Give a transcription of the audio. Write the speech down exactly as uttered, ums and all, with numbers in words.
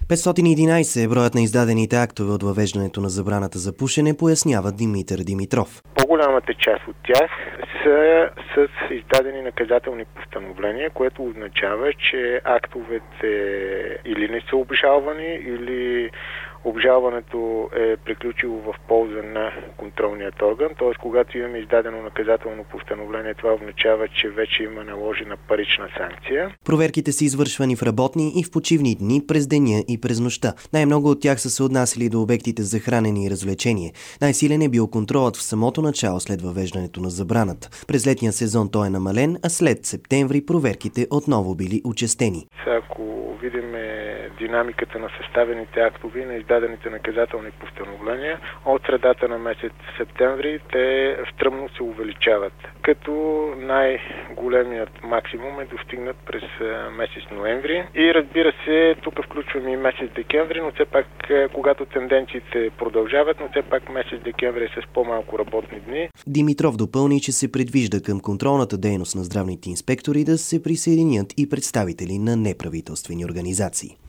петстотин и единадесет е броят на издадените актове от въвеждането на забраната за пушене, пояснява Димитър Димитров. По-голямата част от тях са с издадени наказателни постановления, което означава, че актовете или не са обжалвани, или обжалването е приключило в полза на контролният орган. Т.е. когато имаме издадено наказателно постановление, това означава, че вече има наложена парична санкция. Проверките са извършвани в работни и в почивни дни, през деня и през нощта. Най-много от тях са се отнасяли до обектите за хранене и развлечение. Най-силен е бил контролът в самото начало след въвеждането на забраната. През летния сезон той е намален, а след септември проверките отново били учестени. Ако видим динамиката на съставените актови, на издадените наказателни постановления, от средата на месец септември те стръмно се увеличават. Като най-големият максимум е достигнат през месец ноември. И разбира се, тук включваме и месец декември, но все пак, когато тенденциите продължават, но все пак месец декември е с по-малко работни дни. Димитров допълни, че се предвижда към контролната дейност на здравните инспектори да се присъединят и представители на неправителствени организации.